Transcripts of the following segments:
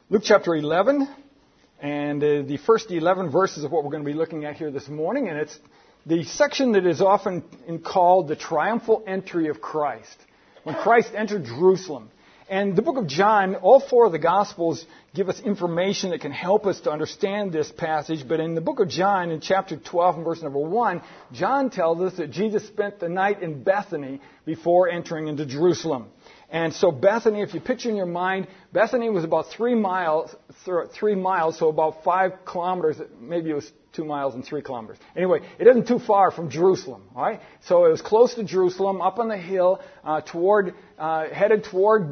Luke chapter 11, and the first 11 verses of what we're going to be looking at here this morning, and it's the section that is often called the triumphal entry of Christ, when Christ entered Jerusalem. And the book of John, all four of the Gospels give us information that can help us to understand this passage, but in the book of John, in chapter 12 and verse number 1, John tells us that Jesus spent the night in Bethany before entering into Jerusalem. And so Bethany, if you picture in your mind, Bethany was about 3 miles, so about 5 kilometers, maybe it was 2 miles and 3 kilometers. Anyway, it isn't too far from Jerusalem, all right? So it was close to Jerusalem, up on the hill, headed toward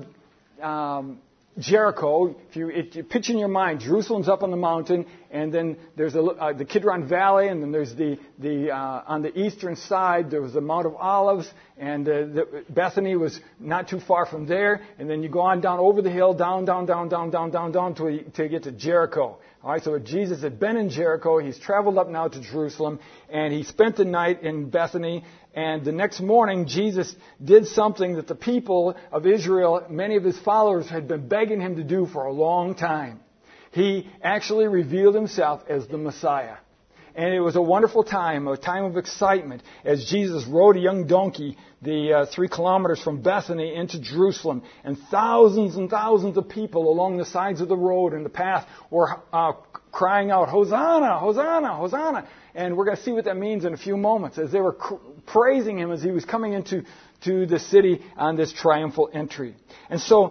Jericho. If you picture in your mind, Jerusalem's up on the mountain, and then there's the Kidron Valley, and then there's on the eastern side there was the Mount of Olives, and Bethany was not too far from there, and then you go on down over the hill, down to get to Jericho. All right, so Jesus had been in Jericho. He's traveled up now to Jerusalem, and he spent the night in Bethany. And the next morning, Jesus did something that the people of Israel, many of his followers, had been begging him to do for a long time. He actually revealed himself as the Messiah. And it was a wonderful time, a time of excitement, as Jesus rode a young donkey the 3 kilometers from Bethany into Jerusalem. And thousands of people along the sides of the road and the path were crying out, "Hosanna, Hosanna, Hosanna." And we're going to see what that means in a few moments, as they were praising him as he was coming into the city on this triumphal entry. And so,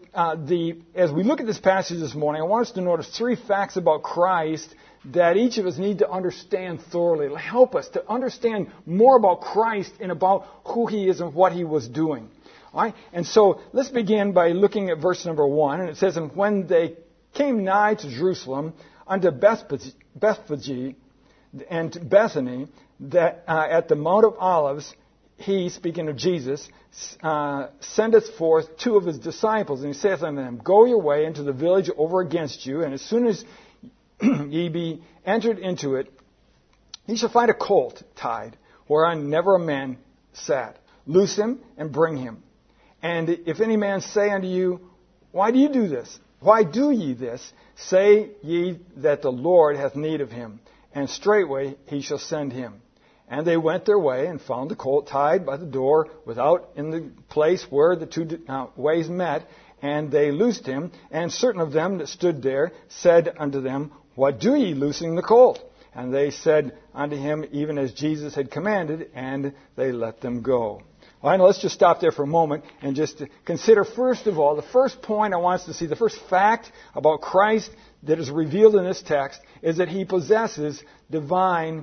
as we look at this passage this morning, I want us to notice 3 facts about Christ that each of us need to understand thoroughly. It'll help us to understand more about Christ and about who he is and what he was doing. All right? And so let's begin by looking at verse number 1. And it says, "And when they came nigh to Jerusalem, unto Bethphage and Bethany, that at the Mount of Olives, he," speaking of Jesus, "sendeth forth 2 of his disciples, and he saith unto them, Go your way into the village over against you, and as soon as ye be entered into it, ye shall find a colt tied, whereon never a man sat. Loose him and bring him. And if any man say unto you, Why do you do this? Why do ye this? Say ye that the Lord hath need of him, and straightway he shall send him. And they went their way and found the colt tied by the door without in the place where the 2 ways met. And they loosed him. And certain of them that stood there said unto them, What do ye loosing the colt? And they said unto him, Even as Jesus had commanded, and they let them go." All right, now let's just stop there for a moment and just consider, first of all, the first point I want us to see, the first fact about Christ that is revealed in this text is that he possesses divine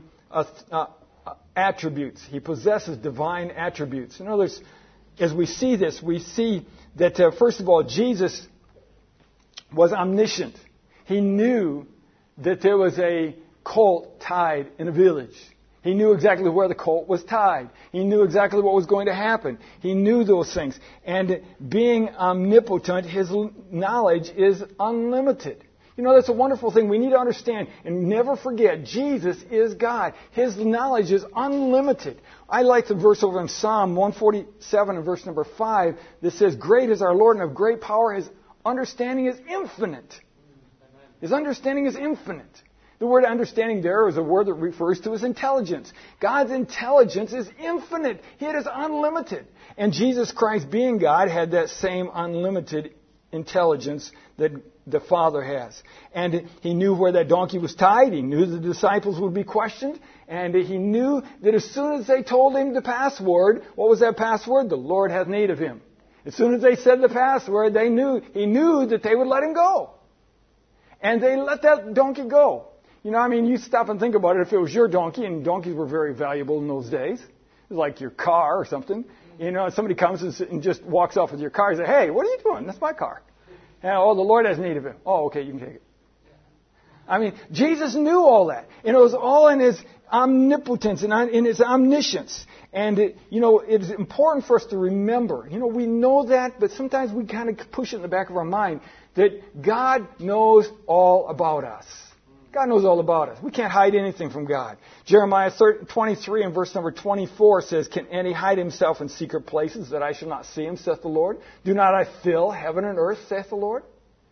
attributes. He possesses divine attributes. In other words, as we see this, we see that, first of all, Jesus was omniscient. He knew that there was a colt tied in a village. He knew exactly where the colt was tied. He knew exactly what was going to happen. He knew those things. And being omnipotent, his knowledge is unlimited. You know, that's a wonderful thing. We need to understand and never forget, Jesus is God. His knowledge is unlimited. I like the verse over in Psalm 147 and verse number 5 that says, "Great is our Lord and of great power. His understanding is infinite." His understanding is infinite. The word understanding there is a word that refers to his intelligence. God's intelligence is infinite. It is unlimited. And Jesus Christ, being God, had that same unlimited intelligence that the Father has. And he knew where that donkey was tied. He knew the disciples would be questioned. And he knew that as soon as they told him the password, what was that password? The Lord hath need of him. As soon as they said the password, he knew that they would let him go. And they let that donkey go. You know, I mean, you stop and think about it. If it was your donkey, and donkeys were very valuable in those days, it was like your car or something. You know, somebody comes and just walks off with your car and says, "Hey, what are you doing? That's my car." And, "Oh, the Lord has need of it." "Oh, okay, you can take it." I mean, Jesus knew all that. And it was all in his omnipotence and in his omniscience. And, it is important for us to remember. You know, we know that, but sometimes we kind of push it in the back of our mind that God knows all about us. God knows all about us. We can't hide anything from God. Jeremiah 23 and verse number 24 says, "Can any hide himself in secret places that I shall not see him, saith the Lord? Do not I fill heaven and earth, saith the Lord?"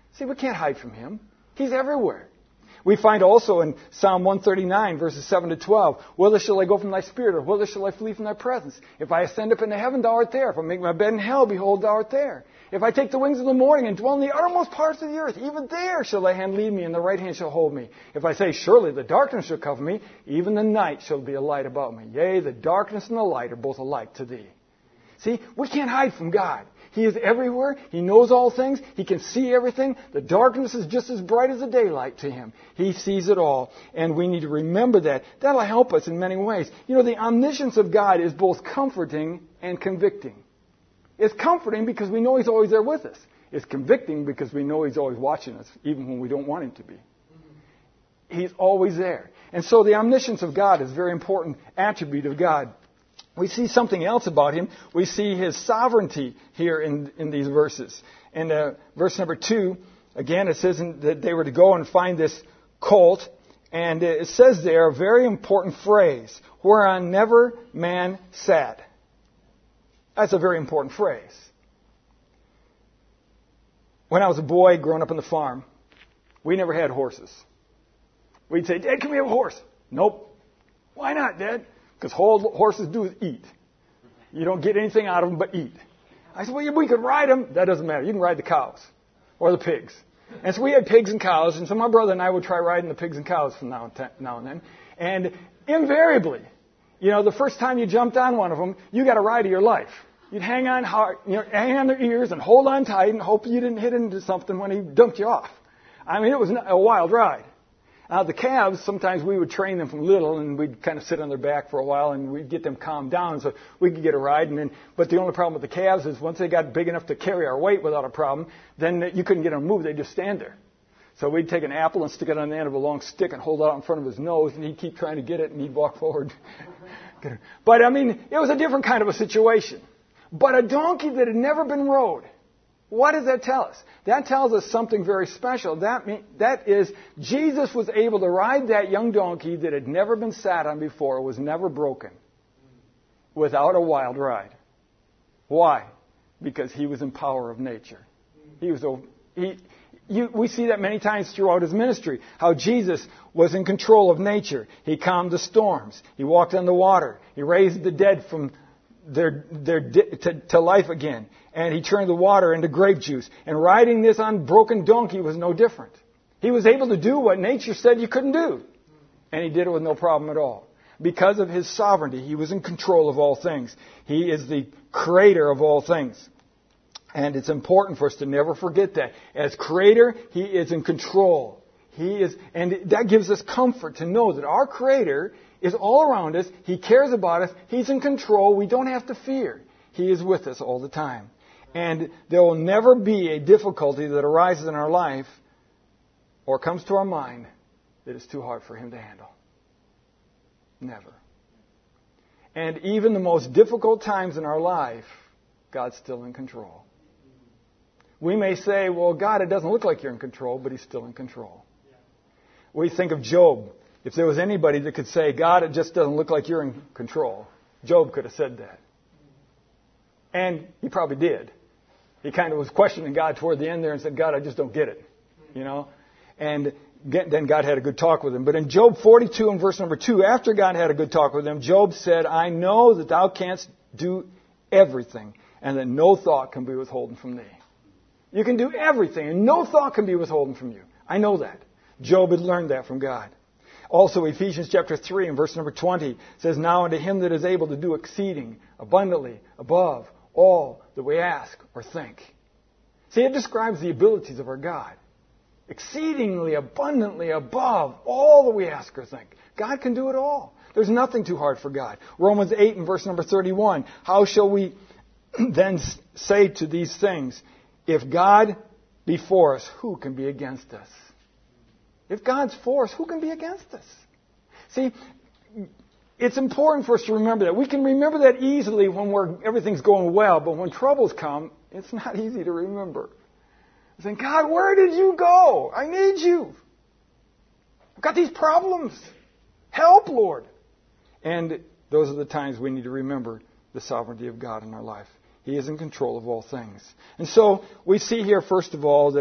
See, we can't hide from Him. He's everywhere. We find also in Psalm 139, verses 7 to 12, whither shall I go from thy spirit, or whither shall I flee from thy presence? If I ascend up into heaven, thou art there. If I make my bed in hell, behold, thou art there. If I take the wings of the morning and dwell in the uttermost parts of the earth, even there shall thy hand lead me, and the right hand shall hold me. If I say, surely the darkness shall cover me, even the night shall be a light about me. Yea, the darkness and the light are both alike to thee. See, we can't hide from God. He is everywhere. He knows all things. He can see everything. The darkness is just as bright as the daylight to Him. He sees it all. And we need to remember that. That'll help us in many ways. You know, the omniscience of God is both comforting and convicting. It's comforting because we know He's always there with us. It's convicting because we know He's always watching us, even when we don't want Him to be. He's always there. And so the omniscience of God is a very important attribute of God. We see something else about Him. We see His sovereignty here in these verses. In verse number 2, again, it says that they were to go and find this colt. And it says there a very important phrase, whereon never man sat. That's a very important phrase. When I was a boy growing up on the farm, we never had horses. We'd say, Dad, can we have a horse? Nope. Why not, Dad? Because all horses do is eat. You don't get anything out of them but eat. I said, well, we could ride them. That doesn't matter. You can ride the cows or the pigs. And so we had pigs and cows, and so my brother and I would try riding the pigs and cows from now and then. And invariably, you know, the first time you jumped on one of them, you got a ride of your life. You'd hang on hard, hang on their ears and hold on tight and hope you didn't hit into something when he dumped you off. I mean, it was a wild ride. The calves, sometimes we would train them from little, and we'd kind of sit on their back for a while, and we'd get them calmed down so we could get a ride. But the only problem with the calves is once they got big enough to carry our weight without a problem, then you couldn't get them to move. They'd just stand there. So we'd take an apple and stick it on the end of a long stick and hold it out in front of his nose, and he'd keep trying to get it, and he'd walk forward. But, I mean, it was a different kind of a situation. But a donkey that had never been rode, what does that tell us? That tells us something very special. That is, Jesus was able to ride that young donkey that had never been sat on before, was never broken, without a wild ride. Why? Because He was in power of nature. We see that many times throughout His ministry, how Jesus was in control of nature. He calmed the storms. He walked on the water. He raised the dead from to life again. And He turned the water into grape juice. And riding this unbroken donkey was no different. He was able to do what nature said you couldn't do. And He did it with no problem at all. Because of His sovereignty, He was in control of all things. He is the creator of all things. And it's important for us to never forget that. As creator, He is in control. And that gives us comfort to know that our Creator is all around us. He cares about us. He's in control. We don't have to fear. He is with us all the time. And there will never be a difficulty that arises in our life or comes to our mind that is too hard for Him to handle. Never. And even the most difficult times in our life, God's still in control. We may say, well, God, it doesn't look like you're in control, but He's still in control. We think of Job. If there was anybody that could say, God, it just doesn't look like you're in control, Job could have said that. And he probably did. He kind of was questioning God toward the end there and said, God, I just don't get it. You know? And then God had a good talk with him. But in Job 42 and verse number 2, after God had a good talk with him, Job said, I know that thou canst do everything, and that no thought can be withholden from thee. You can do everything, and no thought can be withholden from you. I know that. Job had learned that from God. Also, Ephesians chapter 3 and verse number 20 says, Now unto Him that is able to do exceeding abundantly above all that we ask or think. See, it describes the abilities of our God. Exceedingly abundantly above all that we ask or think. God can do it all. There's nothing too hard for God. Romans 8 and verse number 31. How shall we then say to these things, if God be for us, who can be against us? If God's for us, who can be against us? See, it's important for us to remember that. We can remember that easily when everything's going well, but when troubles come, it's not easy to remember. Saying, God, where did you go? I need you. I've got these problems. Help, Lord. And those are the times we need to remember the sovereignty of God in our life. He is in control of all things. And so we see here, first of all, that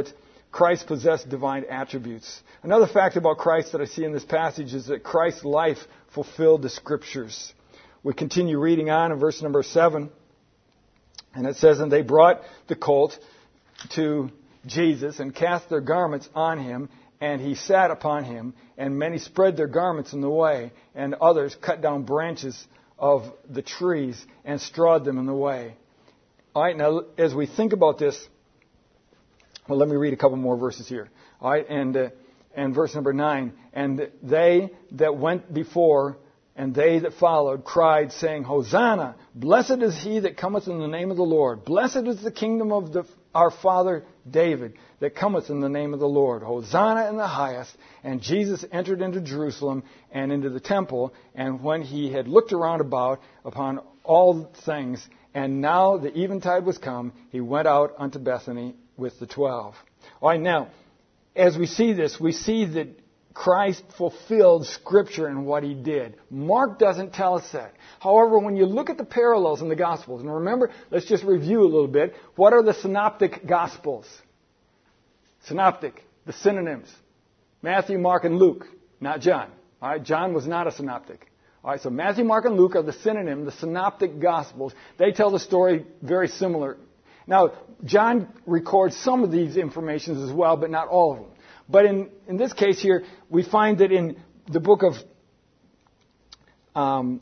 Christ possessed divine attributes. Another fact about Christ that I see in this passage is that Christ's life fulfilled the Scriptures. We continue reading on in verse number 7. And it says, and they brought the colt to Jesus and cast their garments on him, and he sat upon him. And many spread their garments in the way, and others cut down branches of the trees and strawed them in the way. All right, now as we think about this, well, let me read a couple more verses here. All right, and verse number 9. And they that went before and they that followed cried, saying, Hosanna! Blessed is he that cometh in the name of the Lord. Blessed is the kingdom of our father David that cometh in the name of the Lord. Hosanna in the highest. And Jesus entered into Jerusalem and into the temple. And when he had looked around about upon all things, and now the eventide was come, he went out unto Bethany with the 12. All right, now, as we see this, we see that Christ fulfilled Scripture in what he did. Mark doesn't tell us that. However, when you look at the parallels in the Gospels, and remember, let's just review a little bit. What are the synoptic Gospels? Synoptic, the synonyms. Matthew, Mark, and Luke, not John. All right, John was not a synoptic. All right, so Matthew, Mark, and Luke are the synonym, the synoptic Gospels. They tell the story very similar. Now, John records some of these informations as well, but not all of them. But in this case here, we find that in the book of, I'm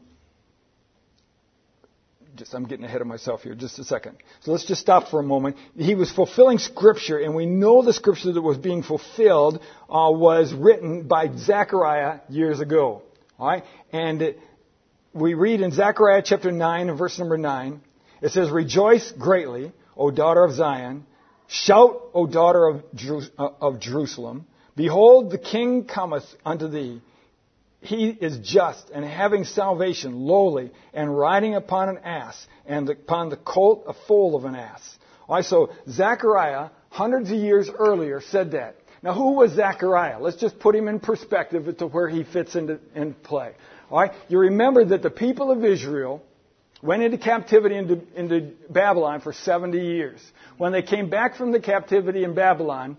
getting ahead of myself here, just a second. So let's just stop for a moment. He was fulfilling Scripture, and we know the Scripture that was being fulfilled was written by Zechariah years ago. All right? And we read in Zechariah chapter 9 and verse number 9, it says, Rejoice greatly, O daughter of Zion. Shout, O daughter of Jerusalem. Behold, the King cometh unto thee. He is just, and having salvation, lowly, and riding upon an ass, and upon the colt, a foal of an ass. All right, so Zechariah, hundreds of years earlier, said that. Now, who was Zechariah? Let's just put him in perspective as to where he fits into play. All right, you remember that the people of Israel went into captivity into Babylon for 70 years. When they came back from the captivity in Babylon,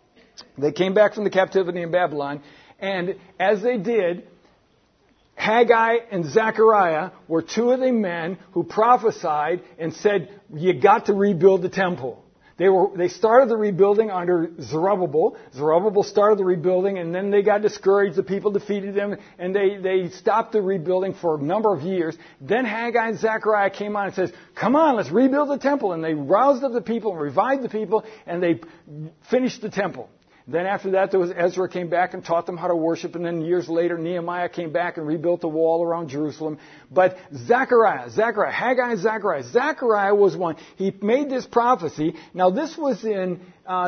and as they did, Haggai and Zechariah were two of the men who prophesied and said, you got to rebuild the temple. They started the rebuilding under Zerubbabel. Zerubbabel started the rebuilding, and then they got discouraged. The people defeated them, and they stopped the rebuilding for a number of years. Then Haggai and Zechariah came on and says, come on, let's rebuild the temple. And they roused up the people and revived the people, and they finished the temple. Then after that, there was Ezra came back and taught them how to worship. And then years later, Nehemiah came back and rebuilt the wall around Jerusalem. But Haggai and Zechariah was one. He made this prophecy. Now, this was in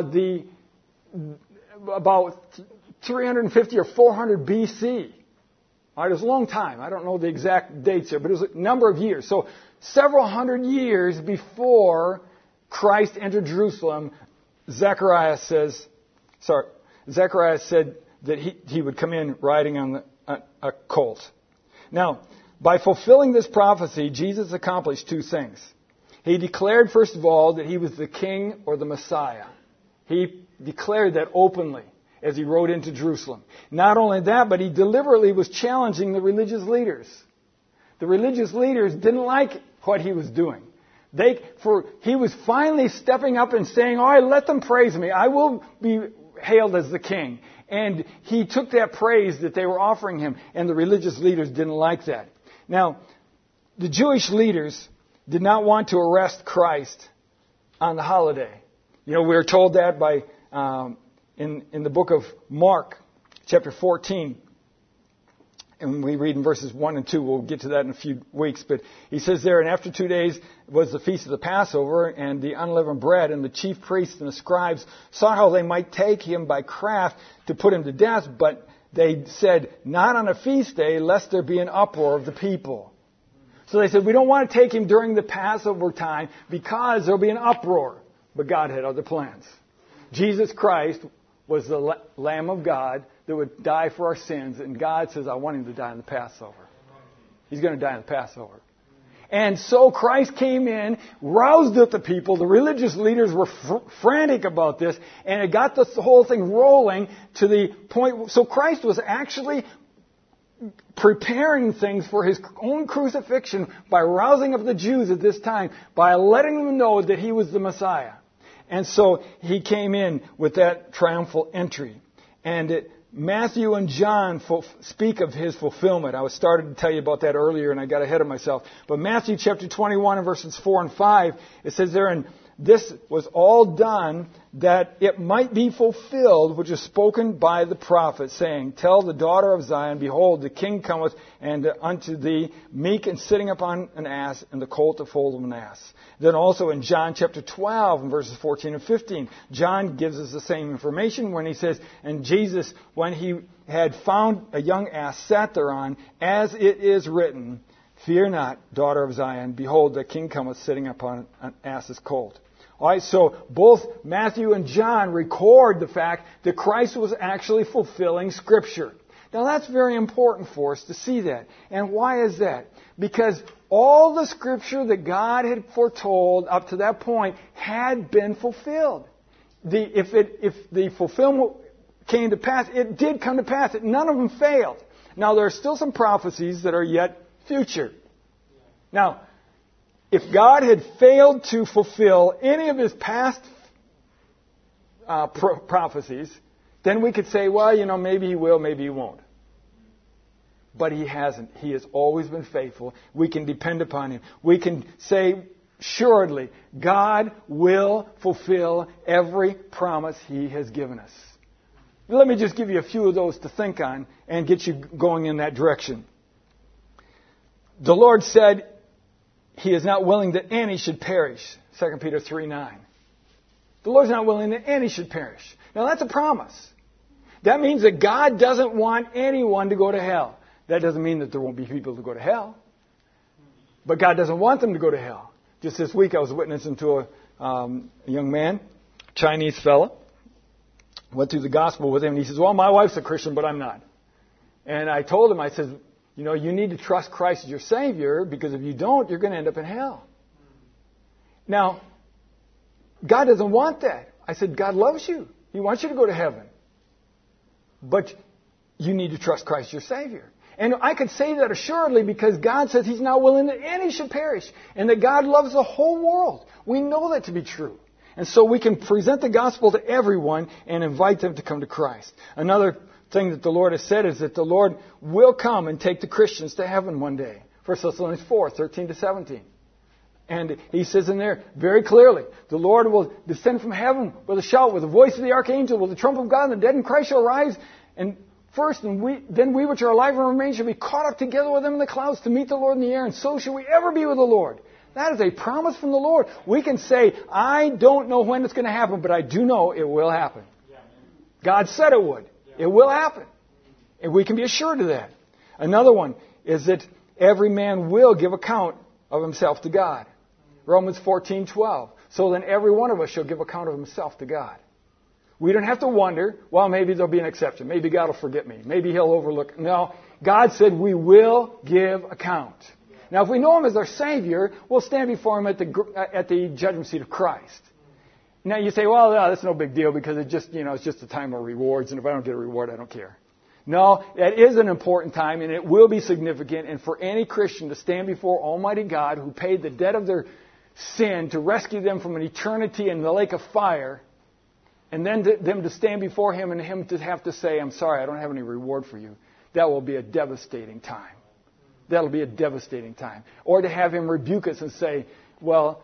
about 350 or 400 BC. All right, it was a long time. I don't know the exact dates here, but it was a number of years. So several hundred years before Christ entered Jerusalem, Zechariah said that he would come in riding on a colt. Now, by fulfilling this prophecy, Jesus accomplished two things. He declared, first of all, that he was the king or the Messiah. He declared that openly as he rode into Jerusalem. Not only that, but he deliberately was challenging the religious leaders. The religious leaders didn't like what he was doing. He was finally stepping up and saying, all right, let them praise me. I will be hailed as the king. And he took that praise that they were offering him, and the religious leaders didn't like that. Now, the Jewish leaders did not want to arrest Christ on the holiday. You know, we are told that by in the book of Mark, chapter 14. And we read in verses 1 and 2. We'll get to that in a few weeks. But he says there, and after 2 days was the feast of the Passover and the unleavened bread. And the chief priests and the scribes saw how they might take him by craft to put him to death. But they said, not on a feast day, lest there be an uproar of the people. So they said, we don't want to take him during the Passover time because there will be an uproar. But God had other plans. Jesus Christ was the Lamb of God that would die for our sins. And God says, I want him to die in the Passover. He's going to die in the Passover. And so Christ came in, roused up the people. The religious leaders were frantic about this, and it got the whole thing rolling to the point. So Christ was actually preparing things for his own crucifixion by rousing up the Jews at this time, by letting them know that he was the Messiah. And so he came in with that triumphal entry. And Matthew and John speak of his fulfillment. I was started to tell you about that earlier and I got ahead of myself. But Matthew chapter 21 and verses 4 and 5, it says there, and this was all done that it might be fulfilled, which is spoken by the prophet, saying, tell the daughter of Zion, behold, the king cometh, and unto thee, meek and sitting upon an ass, and the colt the foal of an ass. Then also in John chapter 12, and verses 14 and 15, John gives us the same information when he says, and Jesus, when he had found a young ass, sat thereon, as it is written, fear not, daughter of Zion, behold, the king cometh sitting upon an ass's colt. All right, so both Matthew and John record the fact that Christ was actually fulfilling Scripture. Now that's very important for us to see that. And why is that? Because all the Scripture that God had foretold up to that point had been fulfilled. If the fulfillment came to pass, it did come to pass. None of them failed. Now there are still some prophecies that are yet future. Now, if God had failed to fulfill any of his past prophecies, then we could say, well, maybe he will, maybe he won't. But he hasn't. He has always been faithful. We can depend upon him. We can say, assuredly, God will fulfill every promise he has given us. Let me just give you a few of those to think on and get you going in that direction. The Lord said, he is not willing that any should perish. 2 Peter 3:9. The Lord's not willing that any should perish. Now that's a promise. That means that God doesn't want anyone to go to hell. That doesn't mean that there won't be people who go to hell. But God doesn't want them to go to hell. Just this week I was witnessing to a young man, Chinese fella. Went through the gospel with him and he says, well, my wife's a Christian, but I'm not. And I told him, I said, you need to trust Christ as your Savior, because if you don't, you're going to end up in hell. Now, God doesn't want that. I said, God loves you. He wants you to go to heaven. But you need to trust Christ as your Savior. And I could say that assuredly because God says he's not willing that any should perish, and that God loves the whole world. We know that to be true. And so we can present the gospel to everyone and invite them to come to Christ. Another thing that the Lord has said is that the Lord will come and take the Christians to heaven one day. 1 Thessalonians 4:13-17. And he says in there very clearly, the Lord will descend from heaven with a shout, with the voice of the archangel, with the trump of God, and the dead in Christ shall rise. And first, then we which are alive and remain shall be caught up together with them in the clouds to meet the Lord in the air, and so shall we ever be with the Lord. That is a promise from the Lord. We can say, I don't know when it's going to happen, but I do know it will happen. God said it would. It will happen. And we can be assured of that. Another one is that every man will give account of himself to God. Romans 14:12. So then every one of us shall give account of himself to God. We don't have to wonder, well, maybe there'll be an exception. Maybe God will forget me. Maybe he'll overlook. No, God said we will give account. Now, if we know him as our Savior, we'll stand before him at the judgment seat of Christ. Now, you say, well, no, that's no big deal because it's just a time of rewards, and if I don't get a reward, I don't care. No, it is an important time, and it will be significant, and for any Christian to stand before Almighty God, who paid the debt of their sin to rescue them from an eternity in the lake of fire, and then them to stand before him and him to have to say, I'm sorry, I don't have any reward for you, that will be a devastating time. That'll be a devastating time. Or to have him rebuke us and say, well,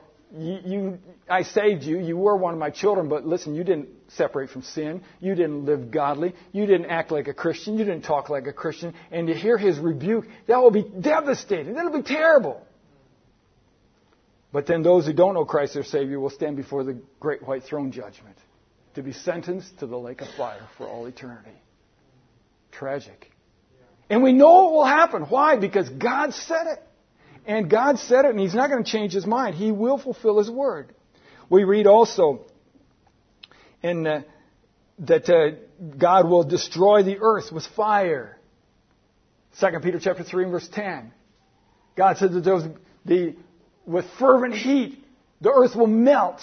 I saved you. You were one of my children, but listen, you didn't separate from sin. You didn't live godly. You didn't act like a Christian. You didn't talk like a Christian. And to hear his rebuke, that will be devastating. That'll be terrible. But then those who don't know Christ their Savior will stand before the great white throne judgment to be sentenced to the lake of fire for all eternity. Tragic. And we know it will happen. Why? Because God said it. And God said it, and he's not going to change his mind. He will fulfill his word. We read also that God will destroy the earth with fire. 2 Peter chapter 3 and verse 10. God said that with fervent heat, the earth will melt.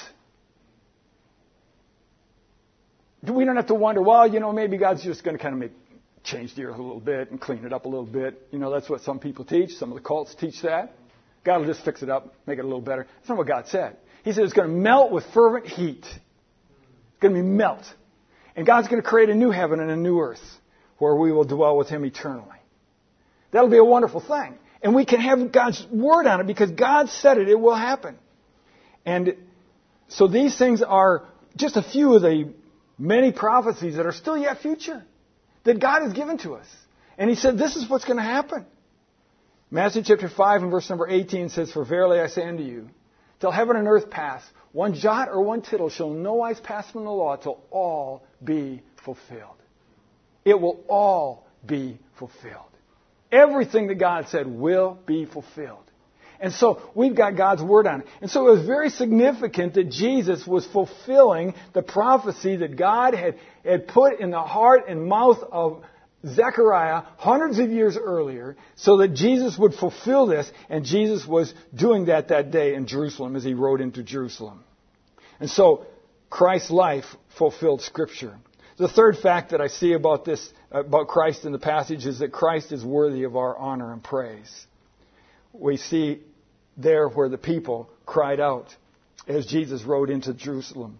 We don't have to wonder, well, maybe God's just going to kind of change the earth a little bit and clean it up a little bit. That's what some people teach. Some of the cults teach that. God will just fix it up, make it a little better. That's not what God said. He said it's going to melt with fervent heat. It's going to be melt. And God's going to create a new heaven and a new earth where we will dwell with Him eternally. That'll be a wonderful thing. And we can have God's word on it because God said it. It will happen. And so these things are just a few of the many prophecies that are still yet future that God has given to us. And He said this is what's going to happen. Matthew chapter 5 and verse number 18 says, "For verily I say unto you, till heaven and earth pass, one jot or one tittle shall no wise pass from the law till all be fulfilled." It will all be fulfilled. Everything that God said will be fulfilled. And so we've got God's word on it. And so it was very significant that Jesus was fulfilling the prophecy that God had put in the heart and mouth of Zechariah hundreds of years earlier, so that Jesus would fulfill this. And Jesus was doing that day in Jerusalem as He rode into Jerusalem. And so Christ's life fulfilled Scripture. The third fact that I see about Christ in the passage is that Christ is worthy of our honor and praise. We see there where the people cried out as Jesus rode into Jerusalem.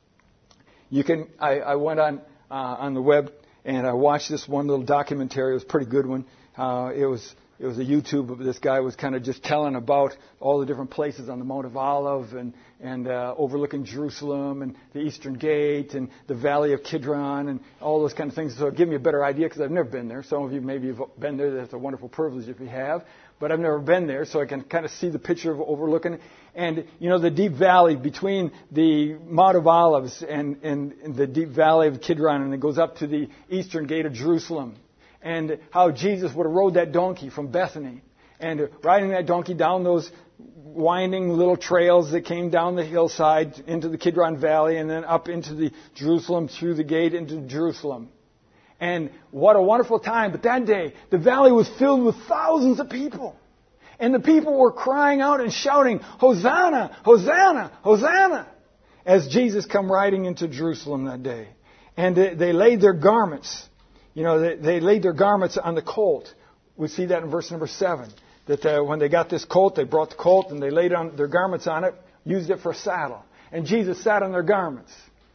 I went on the web and I watched this one little documentary. It was a pretty good one. It was a YouTube of this guy was kind of just telling about all the different places on the Mount of Olives and overlooking Jerusalem and the Eastern Gate and the Valley of Kidron and all those kind of things. So it gave me a better idea because I've never been there. Some of you maybe have been there. That's a wonderful privilege if you have. But I've never been there, so I can kind of see the picture of overlooking. And, the deep valley between the Mount of Olives and the deep valley of Kidron, and it goes up to the Eastern Gate of Jerusalem. And how Jesus would have rode that donkey from Bethany. And riding that donkey down those winding little trails that came down the hillside into the Kidron Valley and then up into the Jerusalem, through the gate into Jerusalem. And what a wonderful time. But that day, the valley was filled with thousands of people. And the people were crying out and shouting, "Hosanna! Hosanna! Hosanna!" as Jesus come riding into Jerusalem that day. And they laid their garments. They laid their garments on the colt. We see that in verse number 7. That when they got this colt, they brought the colt and they laid on their garments on it, used it for a saddle. And Jesus sat on their garments.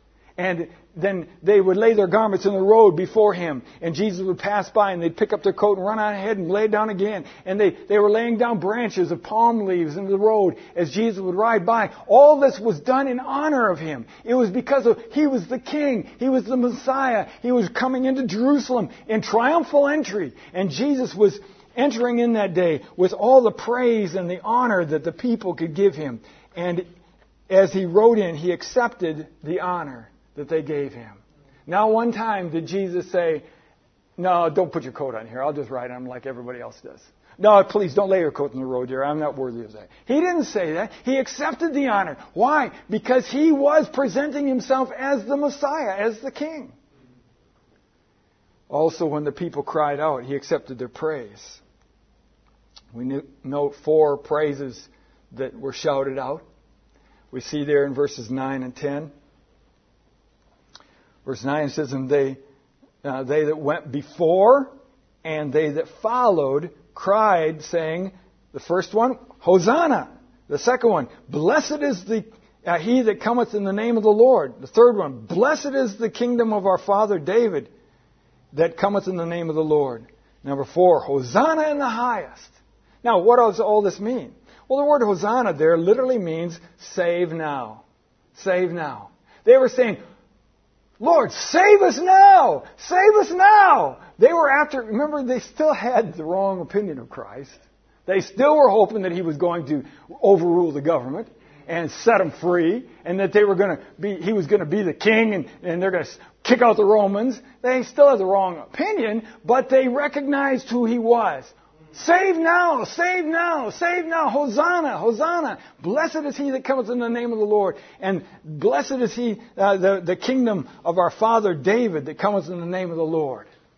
And then they would lay their garments in the road before Him. And Jesus would pass by and they'd pick up their coat and run on ahead and lay it down again. And they were laying down branches of palm leaves in the road as Jesus would ride by. All this was done in honor of Him. It was because He was the King. He was the Messiah. He was coming into Jerusalem in triumphal entry. And Jesus was entering in that day with all the praise and the honor that the people could give Him. And as He rode in, He accepted the honor that they gave Him. Now, one time did Jesus say, "No, don't put your coat on here. I'll just ride on like everybody else does. No, please don't lay your coat in the road here. I'm not worthy of that." He didn't say that. He accepted the honor. Why? Because He was presenting Himself as the Messiah, as the King. Also, when the people cried out, He accepted their praise. We note 4 praises that were shouted out. We see there in verses 9 and 10. Verse 9 says, "And they that went before and they that followed cried, saying," the first one, "Hosanna." The second one, "Blessed is he that cometh in the name of the Lord." The third one, "Blessed is the kingdom of our father David that cometh in the name of the Lord." Number 4, "Hosanna in the highest." Now, what does all this mean? Well, the word Hosanna there literally means save now. Save now. They were saying, "Lord, save us now! Save us now!" They were remember, they still had the wrong opinion of Christ. They still were hoping that He was going to overrule the government and set them free, and that He was going to be the king, and they're going to kick out the Romans. They still had the wrong opinion, but they recognized who He was. Save now! Save now! Save now! Hosanna! Hosanna! Blessed is he that cometh in the name of the Lord. And blessed is he, the kingdom of our father David that cometh in the name of the Lord.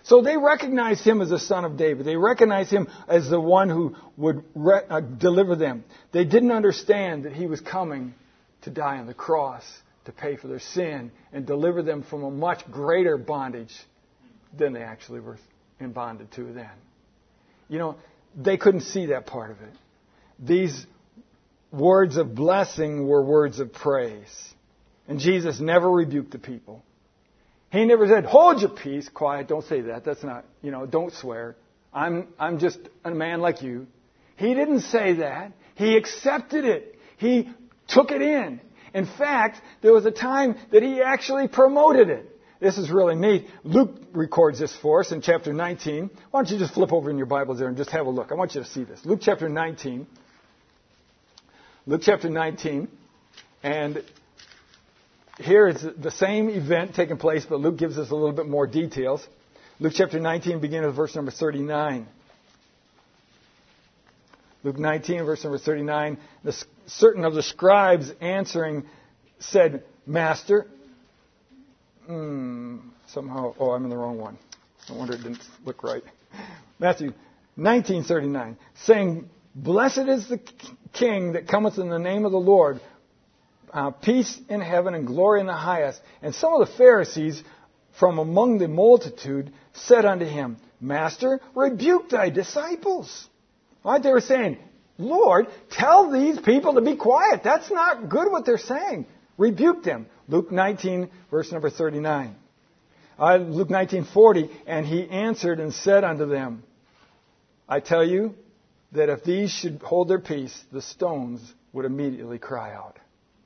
So they recognized him as the son of David. They recognized him as the one who would deliver them. They didn't understand that he was coming to die on the cross to pay for their sin and deliver them from a much greater bondage than they actually were in bondage to then. You know, they couldn't see that part of it. These words of blessing were words of praise. And Jesus never rebuked the people. He never said, hold your peace, quiet, don't say that. That's not, don't swear. I'm just a man like you. He didn't say that. He accepted it. He took it in. In fact, there was a time that he actually promoted it. This is really neat. Luke records this for us in chapter 19. Why don't you just flip over in your Bibles there and just have a look. I want you to see this. Luke chapter 19. Luke chapter 19. And here is the same event taking place, but Luke gives us a little bit more details. Luke chapter 19, beginning with verse number 39. Luke 19, verse number 39. Certain of the scribes answering said, Master, somehow, I'm in the wrong one. No wonder it didn't look right. Matthew 19:39, saying, Blessed is the King that cometh in the name of the Lord. Peace in heaven and glory in the highest. And some of the Pharisees from among the multitude said unto him, Master, rebuke thy disciples. Right? They were saying, Lord, tell these people to be quiet. That's not good what they're saying. Rebuke them. Luke 19, verse number 39. Luke 19:40, and he answered and said unto them, I tell you that if these should hold their peace, the stones would immediately cry out.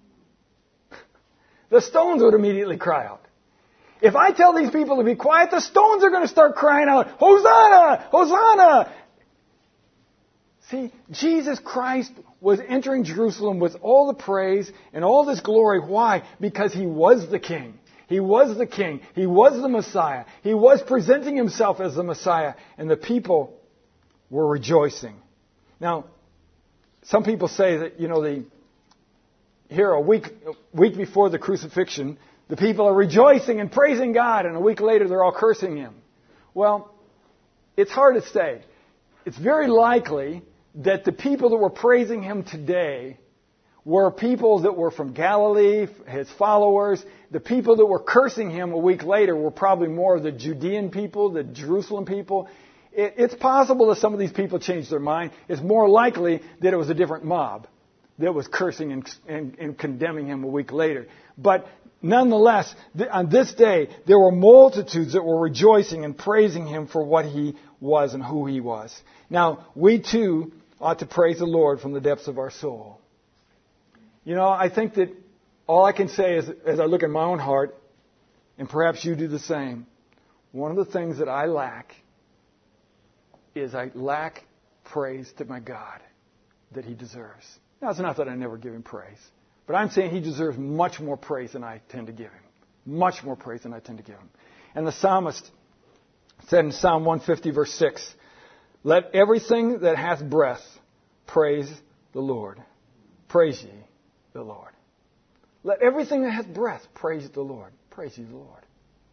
The stones would immediately cry out. If I tell these people to be quiet, the stones are going to start crying out, Hosanna! Hosanna! See, Jesus Christ was entering Jerusalem with all the praise and all this glory. Why? Because he was the King. He was the King. He was the Messiah. He was presenting himself as the Messiah. And the people were rejoicing. Now, some people say that, here a week before the crucifixion, the people are rejoicing and praising God, and a week later they're all cursing him. Well, it's hard to say. It's very likely that the people that were praising him today were people that were from Galilee, his followers. The people that were cursing him a week later were probably more of the Judean people, the Jerusalem people. It's possible that some of these people changed their mind. It's more likely that it was a different mob that was cursing and condemning him a week later. But nonetheless, on this day, there were multitudes that were rejoicing and praising him for what he was and who he was. Now, we too ought to praise the Lord from the depths of our soul. I think that all I can say is, as I look at my own heart, and perhaps you do the same, one of the things that I lack is I lack praise to my God that he deserves. Now, it's not that I never give him praise, but I'm saying he deserves much more praise than I tend to give him. Much more praise than I tend to give him. And the psalmist said in Psalm 150, verse 6, Let everything that hath breath praise the Lord. Praise ye the Lord. Let everything that hath breath praise the Lord. Praise ye the Lord.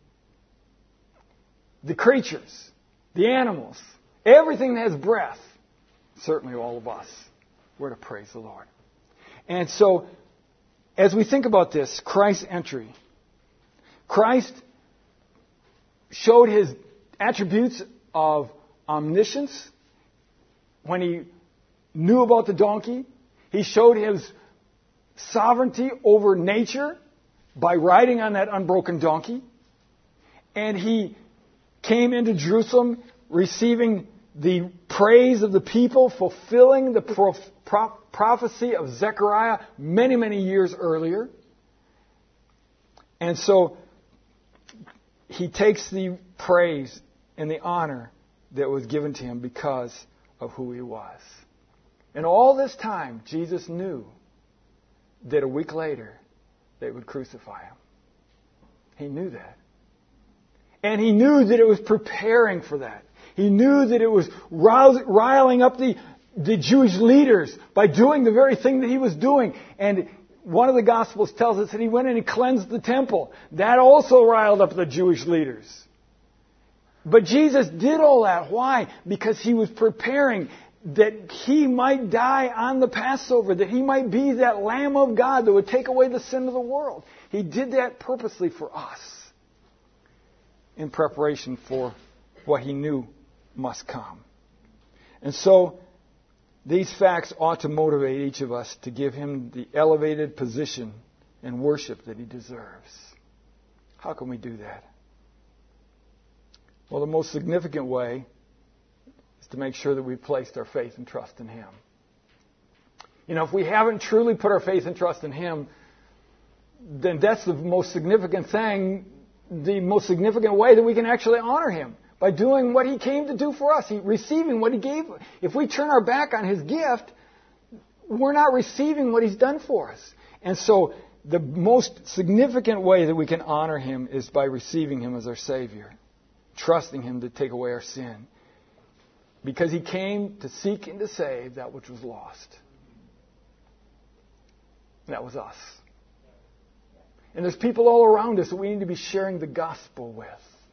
The creatures, the animals, everything that has breath, certainly all of us, we're to praise the Lord. And so, as we think about this, Christ's entry, Christ showed his attributes of omniscience when he knew about the donkey. He showed his sovereignty over nature by riding on that unbroken donkey. And he came into Jerusalem receiving the praise of the people, fulfilling the prophecy of Zechariah many, many years earlier. And so he takes the praise and the honor that was given to him because of who he was. And all this time, Jesus knew that a week later they would crucify him. He knew that. And he knew that it was preparing for that. He knew that it was riling up the Jewish leaders by doing the very thing that he was doing. And one of the Gospels tells us that he went and he cleansed the temple. That also riled up the Jewish leaders. But Jesus did all that. Why? Because He was preparing that He might die on the Passover, that He might be that Lamb of God that would take away the sin of the world. He did that purposely for us in preparation for what He knew must come. And so, these facts ought to motivate each of us to give Him the elevated position and worship that He deserves. How can we do that? Well, the most significant way is to make sure that we've placed our faith and trust in Him. You know, if we haven't truly put our faith and trust in Him, then that's the most significant thing, the most significant way that we can actually honor Him. By doing what He came to do for us, receiving what He gave. If we turn our back on His gift, we're not receiving what He's done for us. And so, the most significant way that we can honor Him is by receiving Him as our Savior. Trusting Him to take away our sin. Because He came to seek and to save that which was lost. That was us. And there's people all around us that we need to be sharing the gospel with.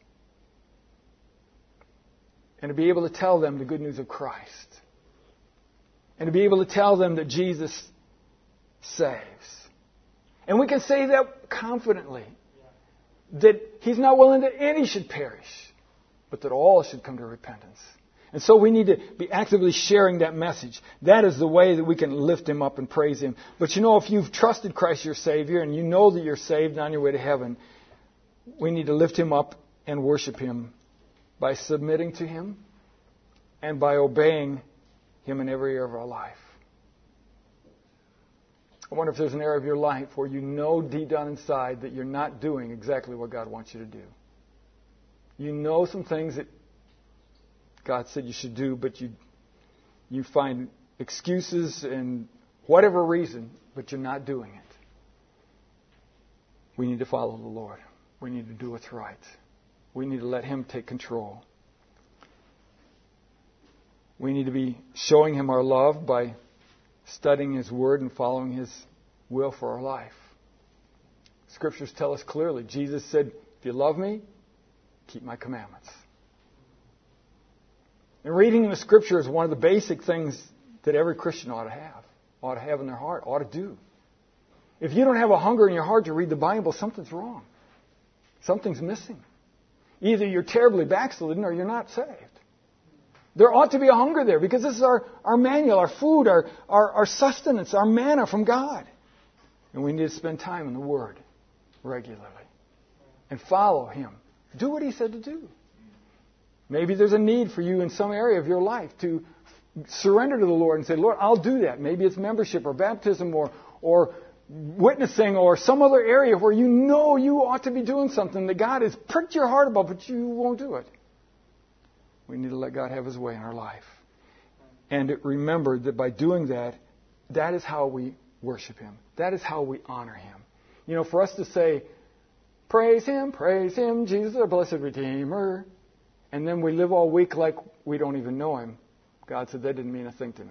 And to be able to tell them the good news of Christ. And to be able to tell them that Jesus saves. And we can say that confidently. That He's not willing that any should perish, but that all should come to repentance. And so we need to be actively sharing that message. That is the way that we can lift Him up and praise Him. But you know, if you've trusted Christ your Savior and you know that you're saved on your way to heaven, we need to lift Him up and worship Him by submitting to Him and by obeying Him in every area of our life. I wonder if there's an area of your life where you know deep down inside that you're not doing exactly what God wants you to do. You know some things that God said you should do, but you find excuses and whatever reason, but you're not doing it. We need to follow the Lord. We need to do what's right. We need to let Him take control. We need to be showing Him our love by studying His Word and following His will for our life. Scriptures tell us clearly. Jesus said, if you love me, keep my commandments. And reading the Scripture is one of the basic things that every Christian ought to have in their heart, ought to do. If you don't have a hunger in your heart to read the Bible, something's wrong. Something's missing. Either you're terribly backslidden or you're not saved. There ought to be a hunger there because this is our manual, our food, our sustenance, our manna from God. And we need to spend time in the Word regularly and follow Him. Do what He said to do. Maybe there's a need for you in some area of your life to surrender to the Lord and say, Lord, I'll do that. Maybe it's membership or baptism or witnessing or some other area where you know you ought to be doing something that God has pricked your heart about, but you won't do it. We need to let God have His way in our life. And remember that by doing that, that is how we worship Him. That is how we honor Him. You know, for us to say, praise Him, Jesus, our blessed Redeemer, and then we live all week like we don't even know Him, God said that didn't mean a thing to me.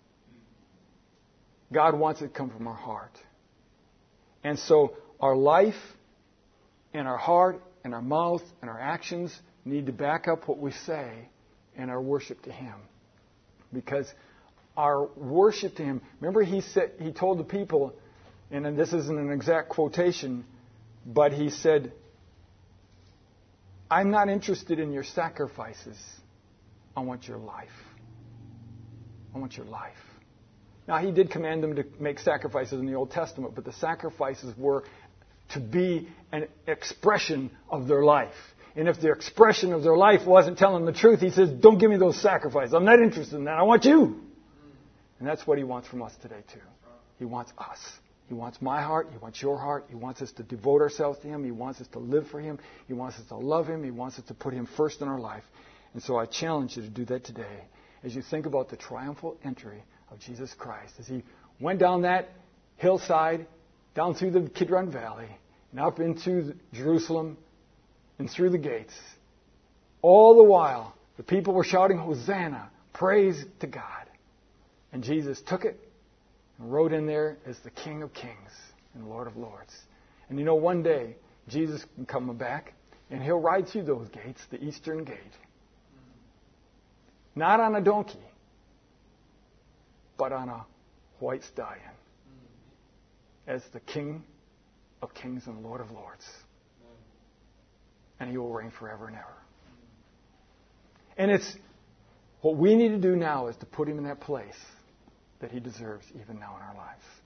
God wants it to come from our heart. And so our life and our heart and our mouth and our actions need to back up what we say in our worship to Him. Because our worship to Him, remember He told the people, and this isn't an exact quotation, but He said, I'm not interested in your sacrifices. I want your life. I want your life. Now, He did command them to make sacrifices in the Old Testament, but the sacrifices were to be an expression of their life. And if the expression of their life wasn't telling the truth, He says, don't give me those sacrifices. I'm not interested in that. I want you. And that's what He wants from us today, too. He wants us. He wants my heart. He wants your heart. He wants us to devote ourselves to Him. He wants us to live for Him. He wants us to love Him. He wants us to put Him first in our life. And so I challenge you to do that today as you think about the triumphal entry of Jesus Christ. As He went down that hillside, down through the Kidron Valley, and up into Jerusalem, and through the gates. All the while, the people were shouting, Hosanna, praise to God. And Jesus took it and rode in there as the King of Kings and Lord of Lords. And you know, one day, Jesus can come back. And he'll ride through those gates, the eastern gate. Not on a donkey, but on a white stallion. As the King of kings and Lord of lords. And he will reign forever and ever. And it's what we need to do now is to put him in that place that he deserves even now in our lives.